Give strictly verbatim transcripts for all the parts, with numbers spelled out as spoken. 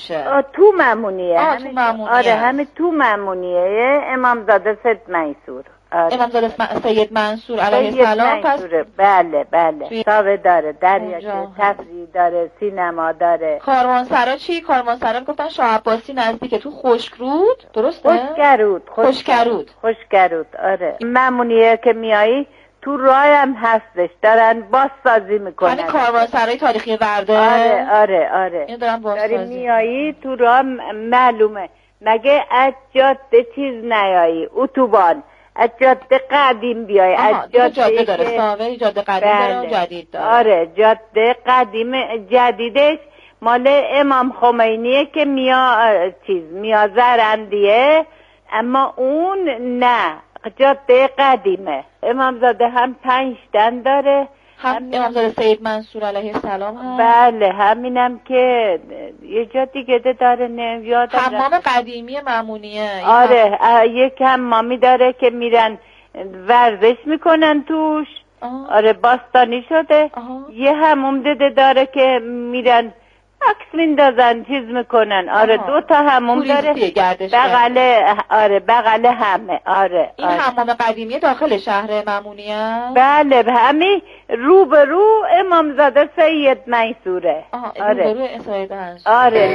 تو مامونیه. آه تو مامونیه. آره همه تو مامونیه امامزاده سید منصور. آره. امامزاده سید منصور علیه السلام. پس بله بله ساوه داره، دریاچه، تفریح داره، سینما داره. کاروانسرا چی؟ کاروانسرا گفتن شاه عباسی نزدیک تو خشکرود، درسته؟ خشکرود. خشکرود خشکرود آره. مامونیه که میایی تو راه هم هستش، دارن بازسازی میکنن. همین کاروانسرای تاریخی ورده. آره آره آره. این دارن بازسازی. داری میایی تو راه معلومه. مگه از جاده چیز نیایی، اتوبان از جاده قدیم بیای. از جاده, جاده داره ساوه، جاده قدیم داره و جدید داره. آره جاده قدیم جدیدش مال امام خمینیه که میا چیز میا زرندیه، اما اون نه جاده قدیمه. امامزاده هم پنج تن داره، هم امامزاده سید منصور علیه السلام هم. بله همینم که یه جا دیگه داره نمیادم. حمام قدیمی مامونیه. آره یک حمامی داره که میرن ورزش میکنن توش. آه. آره باستانی شده. آه. یه حموم دده داره که میرن عکس میندازن چیز میکنن. آره آه. دو تا حموم داره بغل. آره بغل همه. آره این آره. حمام قدیمی داخل شهر مامونیه. بله همین رو به رو امامزاده سید منصوره. آره رو به رو سید منصور. آره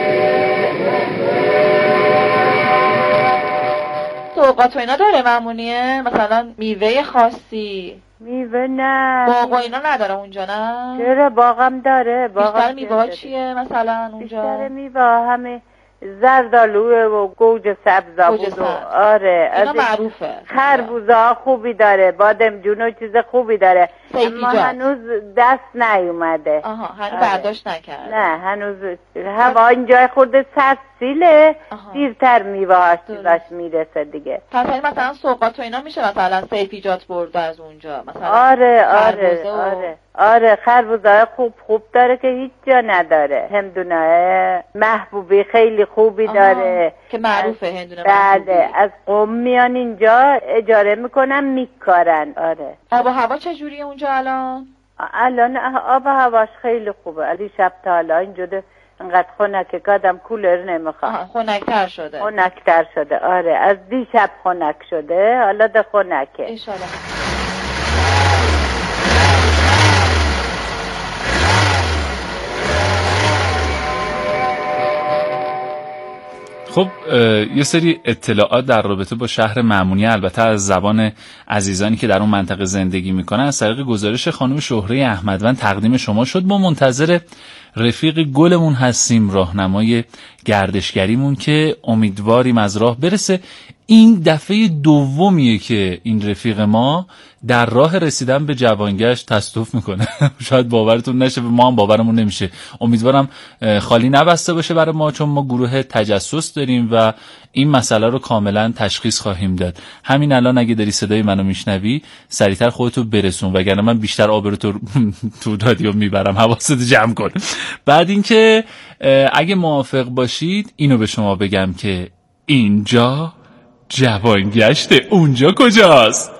سوقات و اینا داره مامونیه؟ مثلا میوه خاصی؟ میوه نه. باغ و اینا نداره اونجا نه؟ چرا باغم داره. بیشتر میوه چیه مثلا اونجا؟ بیشتر میوه همه زردالوه و گوجه سبزا بود و آره اینا معروفه. خربوزه ها خوبی داره، بادمجون و چیز خوبی داره، اما هنوز دست نیومده. آها هنوز آره. برداشت نکرد. نه هنوز هوا اینجا خورده سرسیله، دیرتر میوه هاش چیزاش میرسه دیگه. پس این مثلا سوقات و اینا میشه مثلا سیفیجات برده از اونجا مثلا. آره آره و... آره آره خربوزه خوب خوب داره که هیچ جا نداره. هندونه محبوبی خیلی خوبی داره که معروفه هندونه. بله از قم میان اینجا اجاره میکنن میکارن. آره آب و هوا چجوریه اونجا الان؟ الان آب و هواش خیلی خوبه. علی شب تا حالا اینجا انقدر خنکه که آدم کولر نمیخواد. خنکتر شده. خنکتر شده آره از دیشب خنک شده، حالا ده خنکه انشالله. خب یه سری اطلاعات در رابطه با شهر مامونیه، البته از زبان عزیزانی که در اون منطقه زندگی میکنن، از طریق گزارش خانم شهره احمدوند تقدیم شما شد. ما منتظر رفیق گلمون هستیم، راهنمای گردشگریمون که امیدواریم از راه برسه. این دفعه دومیه که این رفیق ما در راه رسیدن به جوانگشت تصادف میکنه. شاید باورتون نشه، ما هم باورمون نمیشه. امیدوارم خالی نبسته باشه برای ما، چون ما گروه تجسس داریم و این مسئله رو کاملا تشخیص خواهیم داد. همین الان اگه داری صدای منو میشنوی سریعتر خودتو برسون، وگرنه من بیشتر آبرو تو تو رادیو میبرم. حواست جمع کن. بعد اینکه اگه موافق باشید اینو به شما بگم که اینجا جوانگشت، اونجا کجاست؟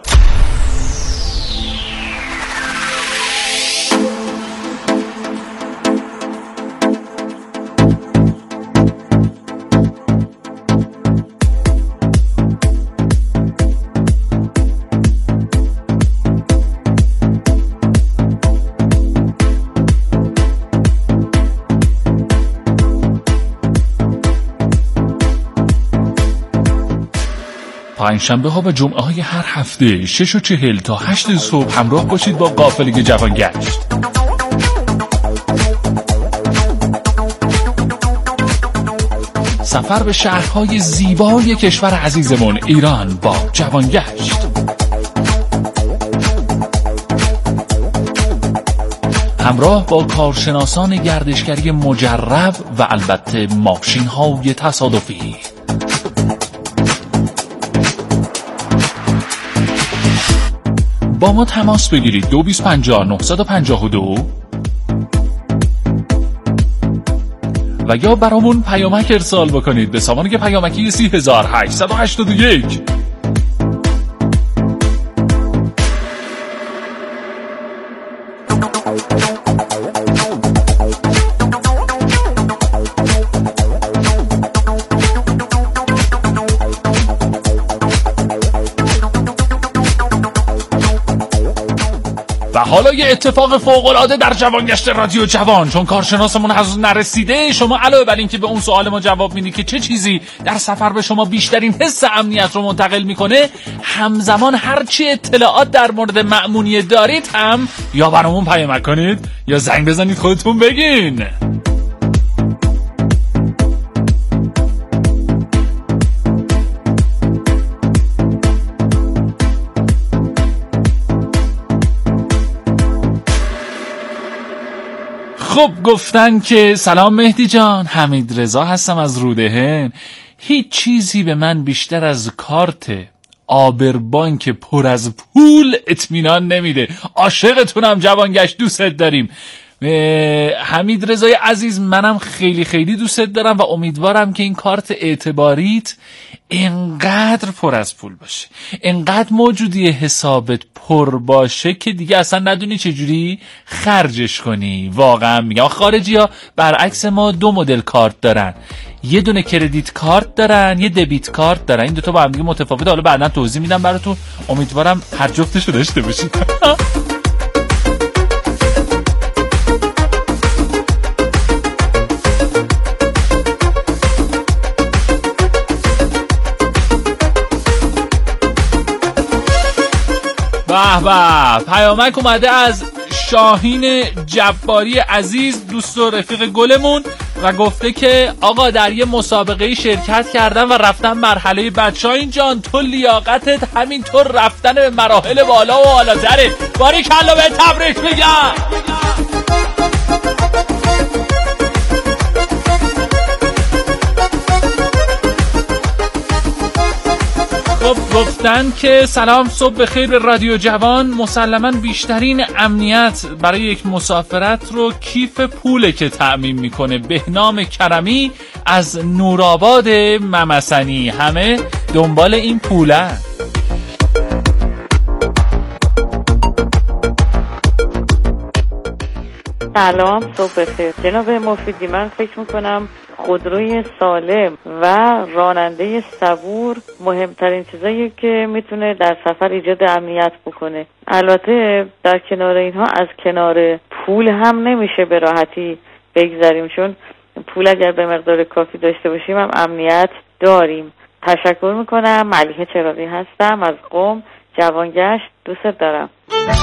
پنجشنبه ها و جمعه های هر هفته شش و چهل تا هشت صبح همراه باشید با قافله جوانگشت. سفر به شهرهای زیبای کشور عزیزمون ایران با جوانگشت. همراه با کارشناسان گردشگری مجرب و البته ماشین های تصادفی. با ما تماس بگیرید دو بیست پنجاه نهصد و پنجاه و دو و یا برامون پیامک ارسال بکنید به سامانه پیامکی سی هزار هشتصد و هشتاد و یک. حالا یه اتفاق فوق‌العاده در جوانگشت رادیو جوان، چون کارشناسمون هنوز نرسیده، شما علاوه بر این که به اون سوال ما جواب میدید که چه چیزی در سفر به شما بیشترین حس امنیت رو منتقل میکنه، همزمان هرچی اطلاعات در مورد مأمونیت دارید هم یا برامون پیام کنید یا زنگ بزنید خودتون بگین. خب گفتن که سلام مهدی جان، حمید رضا هستم از رودهن. هیچ چیزی به من بیشتر از کارت آبربانک پر از پول اطمینان نمیده. عاشقتونم جوانگشت، دوست داریم. حمید رضای عزیز، منم خیلی خیلی دوست دارم و امیدوارم که این کارت اعتباریت انقدر پر از پول باشه، انقدر موجودی حسابت پر باشه که دیگه اصلا ندونی چجوری خرجش کنی. واقعا میگم خارجی ها برعکس ما دو مدل کارت دارن، یه دونه کردیت کارت دارن، یه دبیت کارت دارن. این دوتا با هم دیگه متفاوته، حالا بعدا توضیح میدم براتون. امیدوارم هر جفتشو داشته باشید. به به، پیامک اومده از شاهین جباری عزیز، دوست و رفیق گلمون، و گفته که آقا در یه مسابقه شرکت کردم و رفتم مرحله بعد. شاهین جان تو لیاقتت همینطور رفتن به مراحل بالا و بالاتره. باریکلا به تبریک میگم. خب گفتن که سلام، صبح بخیر به رادیو جوان. مسلماً بیشترین امنیت برای یک مسافرت رو کیف پوله که تأمین میکنه. بهنام کرمی از نورآباد ممسنی، همه دنبال این پوله. سلام، صبح بخیر جناب مفیدی. من فکر میکنم خودروی سالم و راننده صبور مهمترین چیزایی که میتونه در سفر ایجاد امنیت بکنه. البته در کنار اینها از کنار پول هم نمیشه به راحتی بگذریم، چون پول اگر به مقدار کافی داشته باشیم هم امنیت داریم. تشکر میکنم. ملیحه چراغی هستم از قم، جوانگشت، دوست دارم.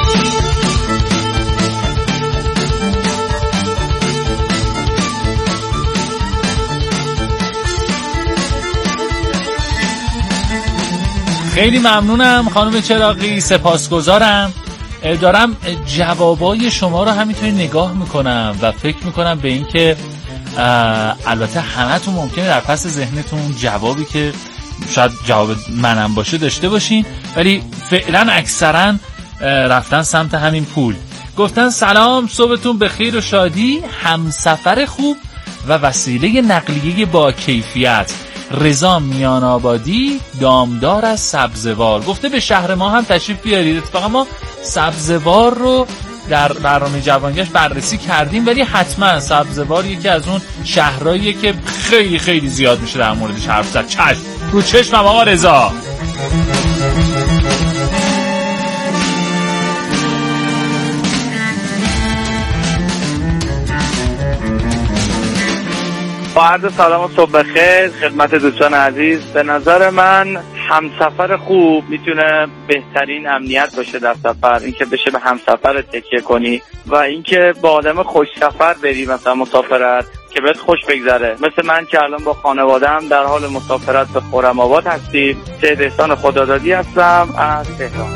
خیلی ممنونم خانم چراغی، سپاسگزارم. دارم جوابای شما رو همینطوری نگاه میکنم و فکر میکنم به این که البته همتون ممکنه در پس ذهنتون جوابی که شاید جواب منم باشه داشته باشین، ولی فعلا اکثرا رفتن سمت همین پول. گفتن سلام، صبحتون بخیر و شادی، همسفر خوب و وسیله نقلیه با کیفیت. رضا میان آبادی، دامدار از سبزوار. گفته به شهر ما هم تشریف بیارید. اتفاقا ما سبزوار رو در برنامه جوانگشت بررسی کردیم، ولی حتما سبزوار یکی از اون شهرهاییه که خیلی خیلی زیاد میشه در موردش حرف زد. چشم رو چشمم آقا رضا. با عرض سلام و صبح بخیر خدمت دوستان عزیز. به نظر من همسفر خوب میتونه بهترین امنیت باشه در سفر، اینکه بشه به همسفر تکیه کنی و اینکه با آدم خوش سفر بری، مثلا مسافرت که بهت خوش بگذره. مثل من که الان با خانواده‌ام در حال مسافرت به خرم‌آباد هستیم. سید احسان خدادادی هستم از تهران.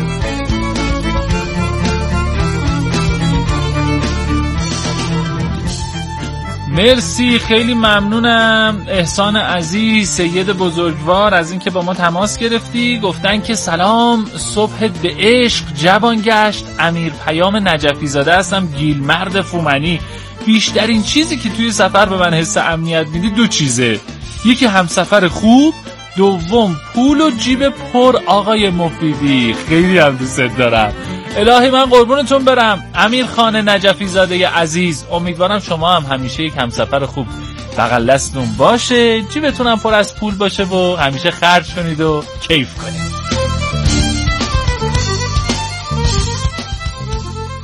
مرسی، خیلی ممنونم احسان عزیز، سید بزرگوار، از اینکه با ما تماس گرفتی. گفتن که سلام، صبح به عشق جوانگشت. امیر پیام نجفی زاده هستم، گیلمرد فومنی. بیشترین چیزی که توی سفر به من حس امنیت میدی دو چیزه، یکی همسفر خوب، دوم پول و جیب پر. آقای مفیدی خیلی هم دوست دارم. الهی من قربونتون برم. امیر خان نجفی زاده عزیز، امیدوارم شما هم همیشه یک همسفر خوب بغل دستتون باشه، جیبتون هم پر از پول باشه و همیشه خرج کنید و کیف کنید.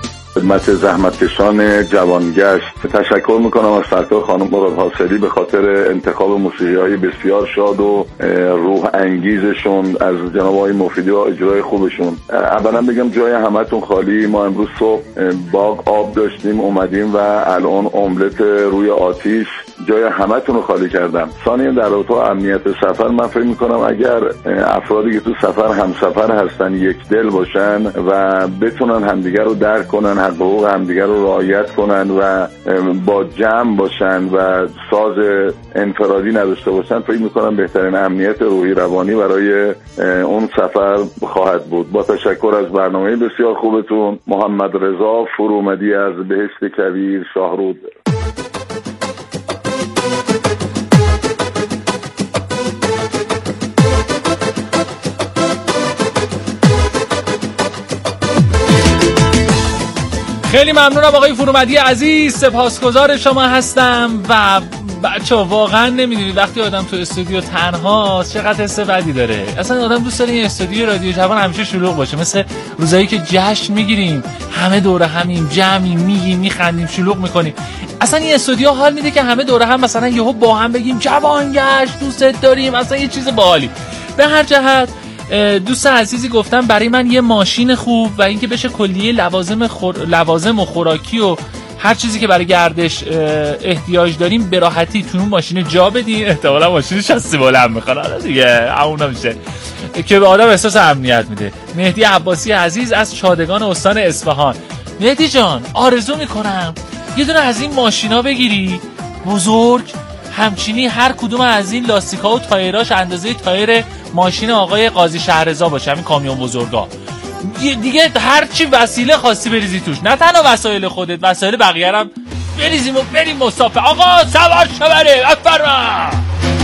خدمت زحمتکشان جوانگشت تشکر میکنم از سرکار خانم مراد حاصلی به خاطر انتخاب موسیقی‌های بسیار شاد و روح انگیزشون از جناب آقای مفیدی و اجرای خوبشون. اولا بگم جای همتون خالی، ما امروز صبح باغ آب داشتیم اومدیم و الان املت روی آتیش، جای همتون رو خالی کردم. ثانیاً در رابطه با امنیت سفر من فکر میکنم اگر افرادی که تو سفر همسفر هستن یک دل باشن و بتونن همدیگر رو درک کنن، حق حقوق همدیگر رو رعایت کنن و با جمع باشن و ساز انفرادی نداشته باشن، فکر میکنم بهترین امنیت روحی روانی برای اون سفر خواهد بود. با تشکر از برنامه بسیار خوبتون. محمد رضا فرومدی از بهشت کویر، شاهرود. خیلی ممنونم آقای فرومدی عزیز، سپاسگزار شما هستم. و بچه‌ها واقعا نمیدونید وقتی آدم تو استودیو تنهاست چقدر حس بدی داره. اصلا آدم دوست داره این استودیو رادیو جوان همیشه شلوغ باشه، مثل روزایی که جشن میگیریم همه دوره همیم، جمعیم، میگیم، میخندیم، شلوغ میکنیم. اصلا این استودیو حال میده که همه دوره هم مثلا یهو با هم بگیم جوانگشت دوست داریم، اصلا یه چیز باحالی. به هر جهت دوست عزیزی گفتم برای من یه ماشین خوب و اینکه بشه کلیه لوازم خور... لوازم و خوراکی و هر چیزی که برای گردش احتیاج داریم به راحتی تو اون ماشین جا بدین. احتمالاً ماشین شاسی بلند میخواد حالا دیگه همونا میشه که به آدم احساس امنیت میده. مهدی عباسی عزیز از چادگان استان اصفهان. مهدی جان آرزو میکنم یه دونه از این ماشینا بگیری بزرگ، همچینی هر کدوم از این لاستیکا و تایراش اندازه تایر ماشین آقای قاضی شهررضا باشه، همین کامیون بزرگا دیگه. هر چی وسیله خاصی بریزی توش، نه تنها وسایل خودت، وسایل بقیه هم بریزیم و بریم مسافر. آقا سوار شبره افرما.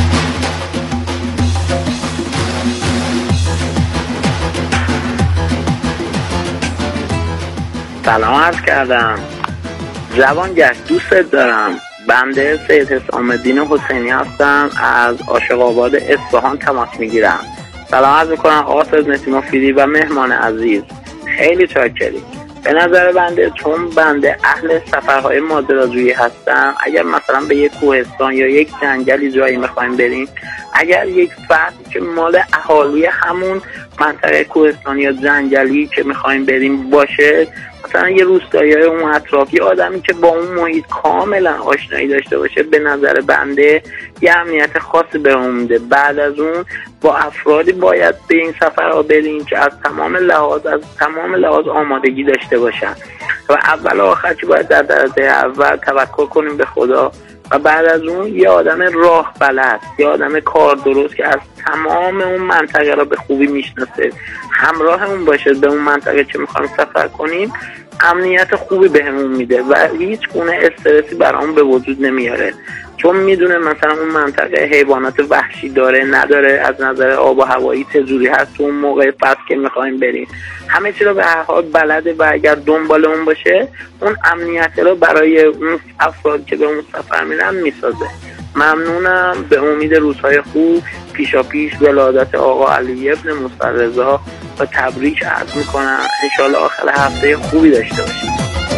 سلام عرض کردم. جوانگشت دوست دارم. بنده سید حسام الدین حسینی هستم، از عاشق آباد اصفهان تماس میگیرم. سلام عرض میکنم آقا سید نسیم مفیدی و مهمان عزیز، خیلی چاکریم. به نظر بنده چون بنده اهل سفرهای ماجراجویی هستم، اگر مثلا به یک کوهستان یا یک جنگلی جایی میخوایم بریم، اگر یک فردی که مال اهالی همون منطقه کوهستانی یا جنگلی که میخوایم بریم باشه، مثلا یه روستایی اون اطرافی، آدمی که با اون محیط کاملا آشنایی داشته باشه، به نظر بنده یه امنیت خاصی بهمون میده. بعد از اون با افرادی باید به این سفرها بریم که از تمام لحاظ از تمام لحاظ آمادگی داشته باشن و اول و آخر که باید در درجه اول توکل کنیم به خدا و بعد از اون یه آدم راه بلد، یه آدم کار درست که از تمام اون منطقه را به خوبی میشناسه همراهمون باشه به اون منطقه که میخوایم سفر کنیم، امنیت خوبی بهمون میده و هیچ گونه استرسی برامون به وجود نمیاره، چون میدونه مثلا اون منطقه حیوانات وحشی داره نداره، از نظر آب و هوایی چجوری هست تو اون موقع فصل که میخوایم بریم، همه چی رو به هر حال بلده و اگر دنبال اون باشه اون امنیت رو برای اون افراد که به اون سفر میرن میسازه. ممنونم. به امید روزهای خوب پیشا پیش ولادت آقا علی ابن موسی رضا و تبریک عرض میکنم. انشالله آخر هفته خوبی داشته باشیم.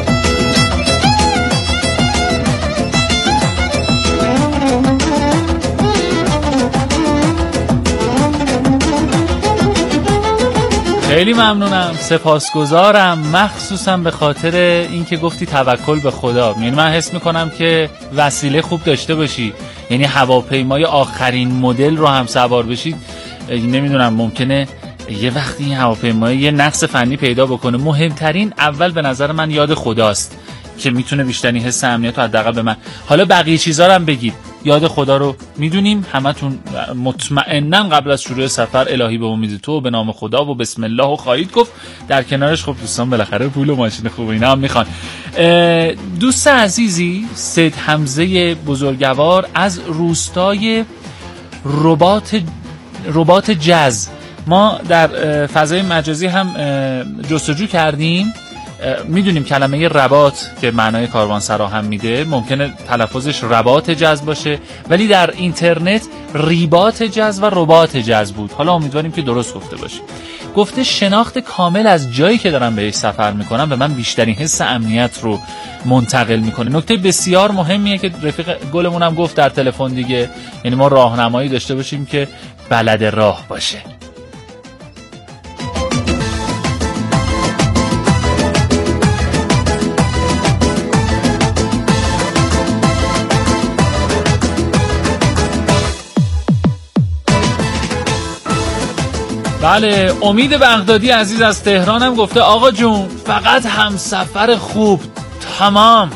خیلی ممنونم، سپاسگزارم، مخصوصا به خاطر اینکه گفتی توکل به خدا. یعنی من حس میکنم که وسیله خوب داشته باشی، یعنی هواپیمای آخرین مدل رو هم سوار بشید. نمیدونم ممکنه یه وقتی این هواپیمای یه نقص فنی پیدا بکنه. مهمترین اول به نظر من یاد خداست که میتونه بیشترین حس امنیت رو حداقل به من. حالا بقیه چیزا رو هم بگید، یاد خدا رو میدونیم همتون مطمئناً قبل از شروع سفر الهی به امید تو به نام خدا و بسم الله و خواهید گفت. در کنارش خب دوستان بالاخره پول و ماشین خوب اینا هم میخوان. دوست عزیزی سید حمزه بزرگوار از روستای رباط رباط جز، ما در فضای مجازی هم جستجو کردیم میدونیم کلمه رباط که معنای کاروانسرا هم میده ممکنه تلفظش رباط جز باشه، ولی در اینترنت ریباط جز و رباط جز بود. حالا امیدواریم که درست گفته باشه. گفته شناخت کامل از جایی که دارم بهش سفر میکنم به من بیشترین حس امنیت رو منتقل میکنه. نکته بسیار مهمیه که رفیق گلمون هم گفت در تلفن دیگه، یعنی ما راهنمایی داشته باشیم که بلد راه باشه. بله، امید بغدادی عزیز از تهران هم گفته آقا جون فقط همسفر خوب، تمام.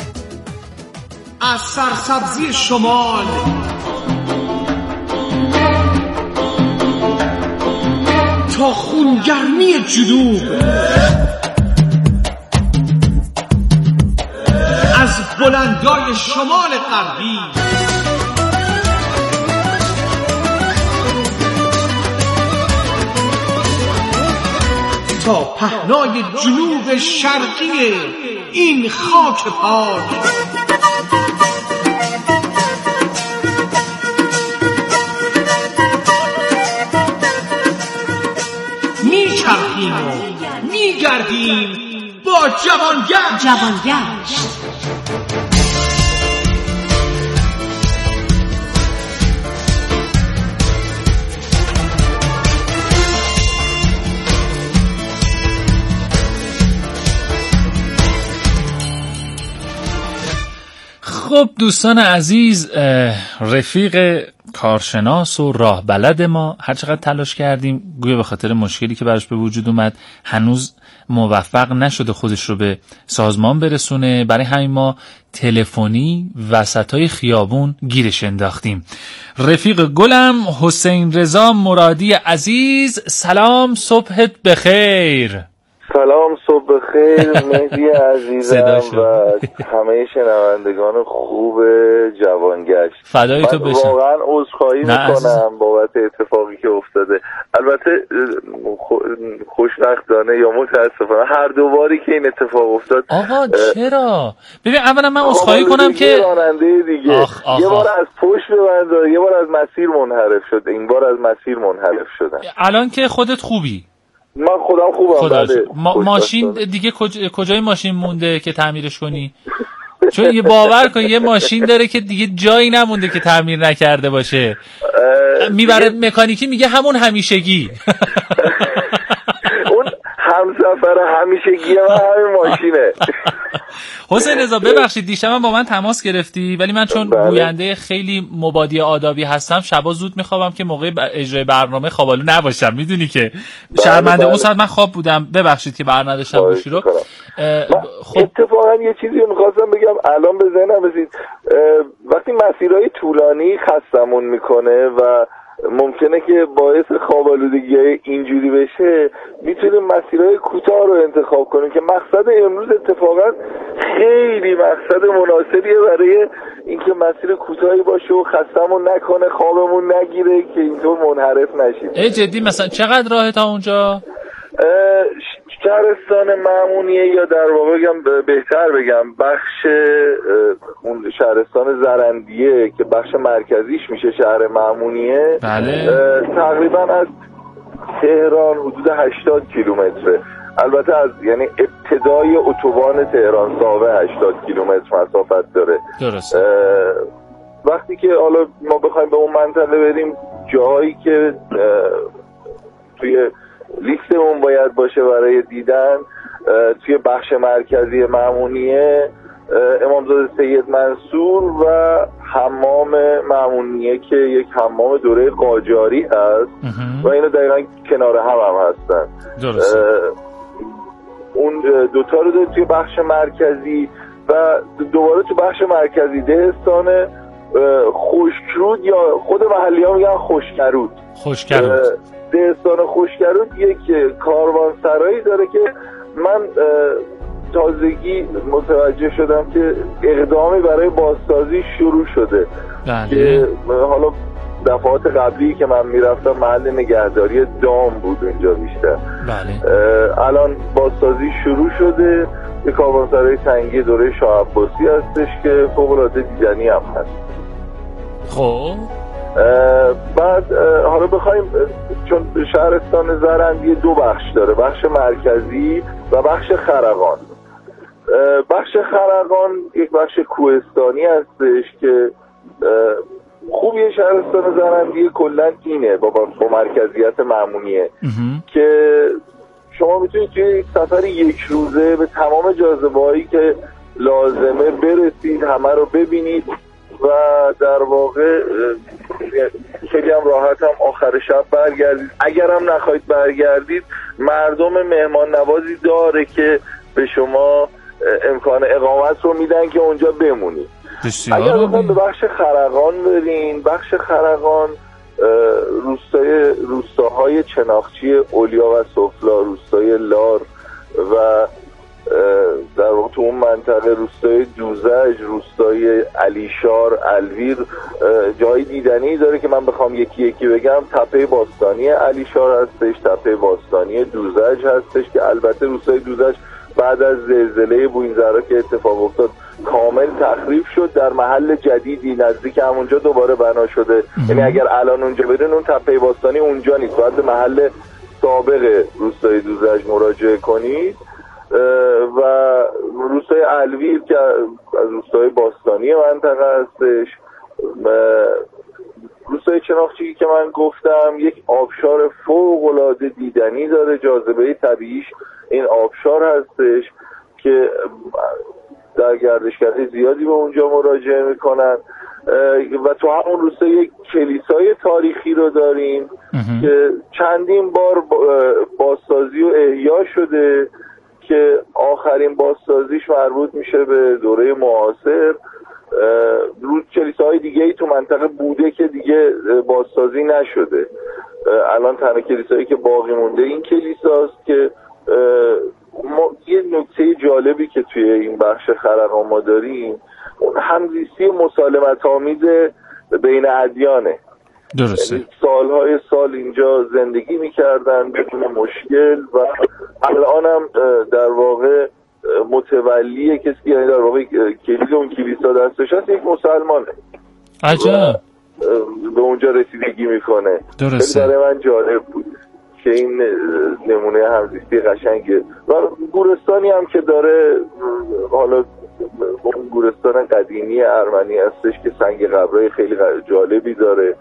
از سرسبزی شمال تا خونگرمی جنوب، از بلندای شمال غربی تا پهنای جنوب شرقی این خاک پاک، میچرخیم و میگردیم با جوانگشت. جوانگشت خب دوستان عزیز، رفیق کارشناس و راه بلد ما هر چقدر تلاش کردیم گویا به خاطر مشکلی که براش به وجود اومد هنوز موفق نشده خودش رو به سازمان برسونه. برای همین ما تلفنی وسطای خیابون گیرش انداختیم. رفیق گلم حسین رضا مرادی عزیز، سلام، صبحت بخیر. سلام، صبح بخیر مهدی عزیزم و همه شنوندگان خوب جوانگشت. فدای تو بشم. من واقعا عذرخواهی میکنم بابت اتفاقی که افتاده. البته خوشبختانه یا متاسفانه هر دو باری که این اتفاق افتاد. آقا چرا؟ ببین اولا من عذرخواهی کنم که راننده دیگه آخ آخ یه بار آخ. از پشت ببنده، یه بار از مسیر منحرف شد، این بار از مسیر منحرف شدم. الان که خودت خوبی؟ من خودم خوبم. بله. ما ماشین دیگه کج... کجای ماشین مونده که تعمیرش کنی؟ چون یه باور کن یه ماشین داره که دیگه جایی نمونده که تعمیر نکرده باشه، میبره مکانیکی میگه همون همیشگی. اون همسفر همیشگیه و همین ماشینه. حسین رضا ببخشید دیشب با من تماس گرفتی، ولی من چون گوینده خیلی مبادی آدابی هستم شبا زود میخوابم که موقع اجرای برنامه خوابالو نباشم. میدونی که شرمنده اون ساعت من خواب بودم، ببخشید که بر نداشتم گوشی رو. خب اتفاقا یه چیزی میخواستم بگم الان به ذهنم رسید. وقتی مسیرهای طولانی خستمون میکنه و ممکنه که باعث خوابالودگی اینجوری بشه، میتونیم مسیرهای کوتاه رو انتخاب کنیم که مقصد امروز اتفاقا خیلی مقصد مناسبیه برای اینکه مسیر کوتاهی باشه و خستمون نکنه، خوابمون نگیره که اینطور منحرف نشیم. ای جدی مثلا چقدر راهه تا اونجا؟ شهرستان مامونیه، یا در واقع بگم بهتر بگم بخش اون شهرستان زرندیه که بخش مرکزیش میشه شهر مامونیه. بله. تقریبا از تهران حدود هشتاد کیلومتره. البته از یعنی ابتدای اتوبان تهران ساوه هشتاد کیلومتر مسافت داره. درست. وقتی که حالا ما بخوایم به اون منطقه بریم، جاهایی که توی لیستمون باید باشه برای دیدن، توی بخش مرکزی مامونیه امامزاده سید منصور و حمام مامونیه که یک حمام دوره قاجاری هست و اینا دقیقا کنار هم هم هستن. درست. اون دوتا رو داره توی بخش مرکزی و دوباره تو بخش مرکزی دهستان خشکرود یا خود محلی ها میگن خشکرود. خشکرود دهستان خشکرود یک کاروانسرایی داره که من تازگی متوجه شدم که اقدامی برای بازسازی شروع شده. بله. که حالا دفعات قبلی که من میرفتم محل نگهداری دام بود اونجا بیشتر. بله. الان بازسازی شروع شده، یه کاروانسرای سنگی دوره شاه عباسی هستش که فوق‌العاده دیدنی هم هست. خب بعد حالا بخوایم، چون شهرستان زرندیه دو بخش داره، بخش مرکزی و بخش خرقان. بخش خرقان یک بخش کوهستانی هستش که خوبی شهرستان زرندیه کلن اینه با, با مرکزیت مامونیه که شما میتونید توی یک سفر یک روزه به تمام جاذبه هایی که لازمه برسید، همه رو ببینید و در واقع خیلی هم راحت هم آخر شب برگردید. اگر هم نخواهید برگردید، مردم مهمان نوازی داره که به شما امکان اقامت رو میدن که اونجا بمونید. اگر بخواید به بخش خرقان برین، بخش خرقان روستای روستاهای چناخچی اولیا و سفلا، روستای لار و در واقع تو اون منطقه روستای دوزج، روستای علیشار، الویر جای دیدنی داره که من بخوام یکی یکی بگم. تپه باستانی علیشار هستش، تپه باستانی دوزج هستش که البته روستای دوزج بعد از زلزله بوئینزرا که اتفاق افتاد کامل تخریب شد، در محل جدیدی نزدیک همونجا دوباره بنا شده. یعنی اگر الان اونجا برین اون تپه باستانی اونجا نیست، باید به محل سابق روستای دوزج مراجعه کنید. و روستای الویر که از روستای باستانی منطقه هستش. روستای چناخچی که من گفتم یک آبشار فوق‌العاده دیدنی داره، جاذبه طبیعیش این آبشار هستش که در گردشگرای زیادی به اونجا مراجعه میکنن. و تو همون روستا یک کلیسای تاریخی رو داریم که چندین بار بازسازی و احیا شده که آخرین بازسازیش مربوط میشه به دوره معاصر. رو کلیساهای دیگه ای تو منطقه بوده که دیگه بازسازی نشده. الان تنها کلیسایی که باقی مونده این کلیساست که ما یه نکته جالبی که توی این بخش خرقان ما داریم اون همزیستی مسالمت آمیز بین ادیانه. درسته. یعنی سالهای سال اینجا زندگی میکردن بدون مشکل و الان هم در واقع متولی کسی که یعنی در واقع کلید اون کلیسا دستش هست یک مسلمانه. عجب. به اونجا رسیدگی میکنه. درسته. برای من جالب بود که این نمونه همزیستی قشنگه. و گورستانی هم که داره، حالا اون گورستان قدیمی ارمنی هستش که سنگ قبرای خیلی جالبی داره،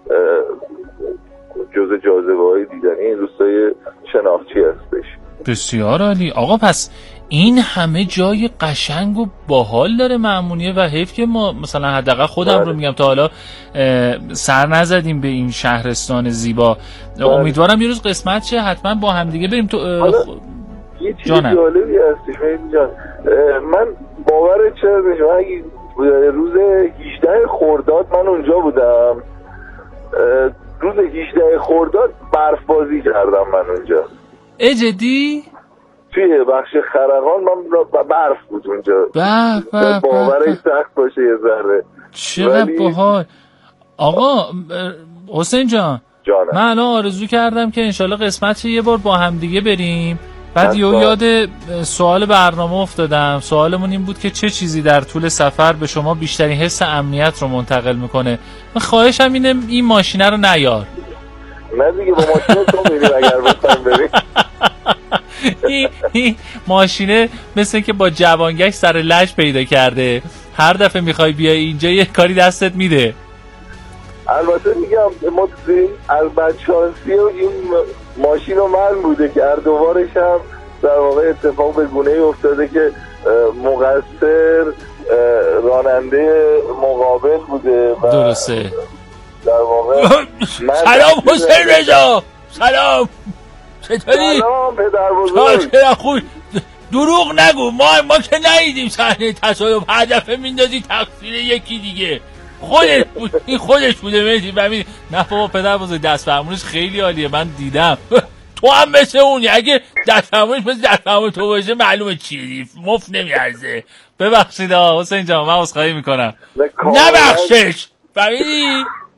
جزء جاذبه‌های دیدنی این روستای شناخچی هستش. بسیار عالی. آقا پس این همه جای قشنگ و باحال داره مامونیه و حیف که ما مثلا حداقل خودم رو میگم تا حالا سر نزدیم به این شهرستان زیبا. امیدوارم یه روز قسمت شه حتما با هم دیگه بریم تو. یه چیز جالبی هستش جان، من باورت چرا بشه، روز هجده خرداد من اونجا بودم. روز هجده خرداد برف بازی کردم من اونجا. ای جدی؟ توی بخش خرقان من برف بود اونجا. به به باورش سخت باشه یه ذره. چقدر باحال. آقا حسین جان جانم. من الان آرزو کردم که انشالله قسمت یه بار با هم دیگه بریم. بعد یه یاد سوال برنامه افتادم. سوالمون این بود که چه چیزی در طول سفر به شما بیشترین حس امنیت رو منتقل میکنه؟ من خواهشم اینه این ماشینه رو نیار. نه دیگه با ماشینه تو میریم اگر بخوایم بریم. این, این ماشینه مثل که با جوانگشت سر لش پیدا کرده، هر دفعه میخوای بیای اینجا یه کاری دستت میده. البته میگم ما البته شانسی و این ماشین و من بوده که هر دوبارش هم در واقع اتفاق به گونه افتاده که مقصر راننده مقابل بوده. درسته. در واقع سلام حسین رضا. سلام. چطوری؟ سلام پدر بزرگ. خوب. دروغ نگو، ما ما که ندیدیم صحنه تصادف، هر دفعه میندازی تقصیر یکی دیگه. خودش بود، این خودش بوده. میدی ببین. نه بابا پدر بزرگ دست فرمونش خیلی عالیه، من دیدم. تو هم مثل اونی، اگه دست فرمونش مثل دست فرمون تو باشه معلومه چیزی مفت نمیارزه. ببخشید حسین جان من عذرخواهی میکنم. نبخشش. فهمیدی؟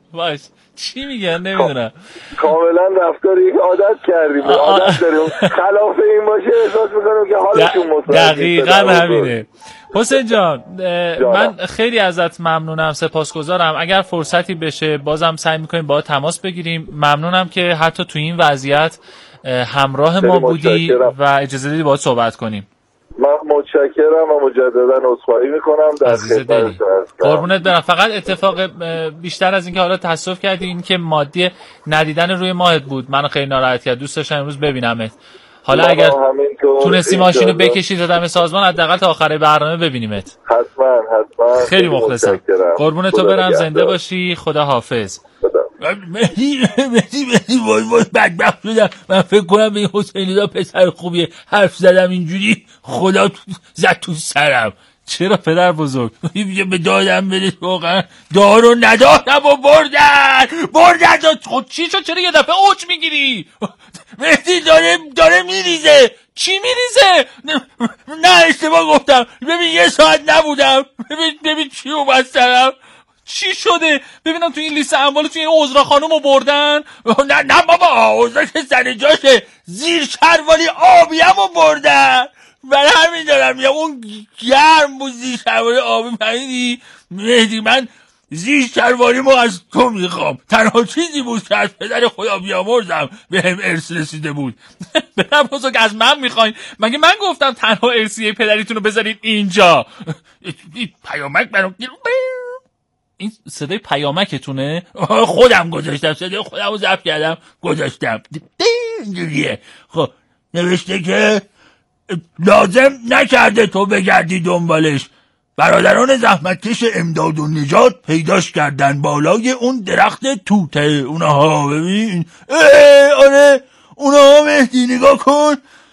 باش چی میگن نمیدونم. کاملا رفتار یک عادت کردیم، عادت داریم خلاف این باشه احساس میکنم که حالشون مساعد. دقیقاً همینه. حسین جان من خیلی ازت ممنونم، سپاسگزارم. اگر فرصتی بشه بازم سعی میکنیم با تماس بگیریم. ممنونم که حتی تو این وضعیت همراه ما بودی و اجازه دیدی باهات صحبت کنیم. من متشکرم و مجددا عذرخواهی میکنم در خدمتتون هستم. قربونت برم. فقط اتفاق بیشتر از اینکه حالا تاسف کردی این که مادی ندیدن روی ماهت بود منو خیلی ناراحت کرد. دوست داشتم امروز ببینمت. حالا اگر تونستی ماشینو بکشی تا دم سازمان حداقل تا آخر برنامه ببینیمت. حتما حتما. خیلی مخلصم. قربون تو برم. زنده باشی. خدا حافظ. مهدی مهدی مهدی وای وای بدبخت شدم. من فکر کنم به این حسینی دا پسر خوبیه. حرف زدم اینجوری خدا زد تو سرم. چرا پدر بزرگ؟ میگه به دادم بده واقعا دارو ندادم و بردن بردن. خود چی شد؟ چرا یه دفعه اوج میگیری؟ مهدی داره داره میریزه. چی میریزه؟ نه اشتباه گفتم. ببین یه ساعت نبودم. ببین ببین چی اومد سرم. چی شده؟ ببینم تو این لیست اموال تو این عذرا خانومو بردن. نه نه بابا عذرا که سر جاشه. زیر شلواری آبیمو بردن. برای همین دارم یا اون گرم بود زیر شلواری آبی. فهمیدی مهدی من زیر شلواریمو از تو میخوام. تنها چیزی بود که از پدر خدا بیامرزم به هم ارث رسیده بود. برم بزرگ از من میخواین؟ مگه من گفتم تنها ارثیه پدریتونو بذارید اینجا؟ پیامک برام. این صدای پیامکتونه؟ خودم گذاشتم. صدای خودم رو ضبط کردم گذاشتم. اینجوریه. خب نوشته که لازم نکرده تو بگردی دنبالش. برادران زحمتکش امداد و نجات پیداش کردن بالای اون درخت توته. اونها ببین. آره اونها مهدی نگاه کن.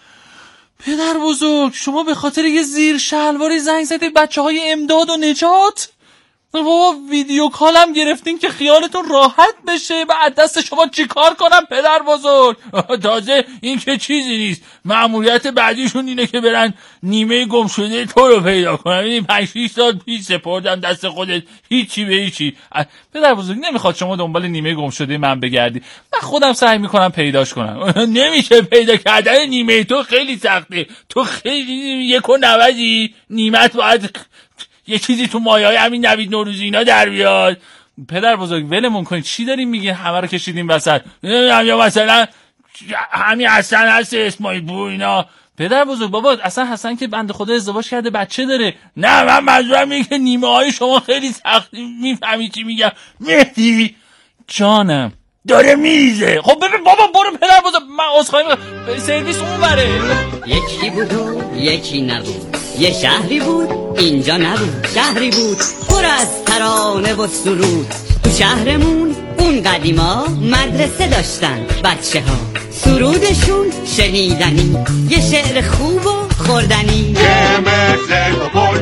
پدر بزرگ شما به خاطر یه زیر شلواری زنگ زدید بچه های امداد و نجات؟ بابا ویدیو کالم گرفتین که خیالتون راحت بشه. بعد دست شما چی کار کنم پدر بزرگ؟ تازه این که چیزی نیست. مأموریت بعدیشون اینه که برن نیمه گم شده تو رو پیدا کنن. این پنج شیش سال پیش سپردم دست خودت هیچی به هیچی. پدر بزرگ نمیخواد شما دنبال نیمه گم شده من بگردی. من خودم سعی میکنم پیداش کنم. نمیشه پیدا کردن نیمه تو خیلی سخته. تو خیلی یک و نوزی. نیمت باید یه چیزی تو مایه‌های همین نوید نوروزی اینا در بیاد. پدر بزرگ ولمون کنید. چی داریم میگین؟ همه رو کشیدیم وسط. یا مثلا همین حسن هست اسماعیل بو اینا. پدر بزرگ بابا اصلا حسن که بنده خدا ازدواج کرده بچه داره. نه من منظورم اینه که نیمه های شما خیلی سخت. میفهمی چی میگم؟ مهدی جانم داره میریزه. خب ببین بابا برو پدر بزرگ. من عذرخواهی میکنم. سرویس اون بره. یکی بود و یکی نبود. یه شهری بود اینجا نبود. شهری بود پر از ترانه و سرود. تو شهرمون اون قدیما مدرسه داشتن بچه ها. سرودشون شنیدنی. یه شعر خوب و خوردنی. یه مثل تو پل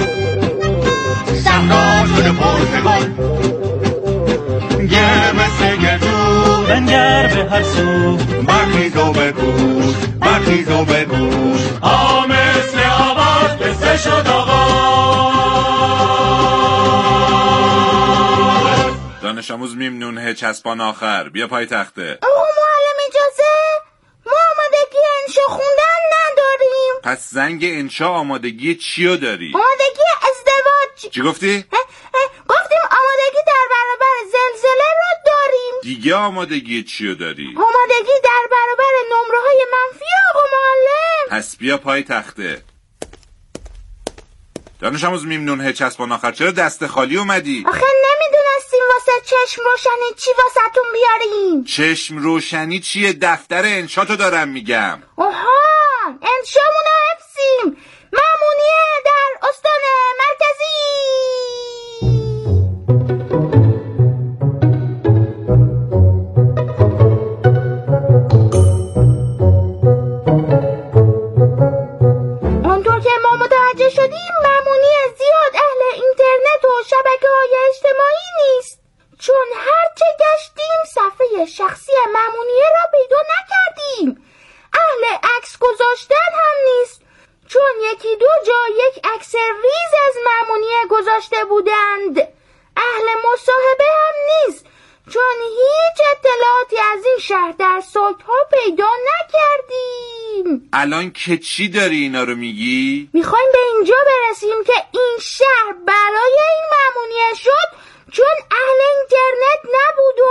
صحرا شده پرتگل. یه مثل گردون بنگر به هر سو. برخیز و بگوش برخیز و بگوش. ها مثل آواز بسته شد آغاز. دانش آموز میم نونه چسبان آخر بیا پای تخته. آقا معلم اجازه ما آمادگی انشا خوندن نداریم. پس زنگ انشا آمادگی چیو داری؟ آمادگی ازدواج. چی گفتی؟ گفتیم آمادگی در برابر زلزله رو داریم. دیگه آمادگی چیو داری؟ آمادگی در برابر نمره های منفی آقا معلم. پس بیا پای تخته. دانش آموز میم نونه چسبان آخر چرا دست خالی اومدی؟ آخه نمیدونستیم واسه چشم روشنی چی واسهتون بیاریم. چشم روشنی چیه؟ دفتر انشاتو دارم میگم. آها انشامونو حفظیم. مامونیه در استان مرکزی. اونطور که ما متوجه شدیم مامونیه زیاد اهل اینترنت و شبکه‌های اجتماعی نیست. چون هرچه گشتیم صفحه شخصی مامونیه را پیدا نکردیم. اهل عکس گذاشتن هم نیست. چون یکی دو جا یک عکس ریز از مامونیه گذاشته بودند. اهل مصاحبه هم نیست. چون هیچ اطلاعاتی از این شهر در سایت‌ها پیدا نکردیم. الان که چی داری اینا رو میگی؟ میخوایم به اینجا برسیم که این شهر برای این مامونیه شد چون اهل اینترنت نبود و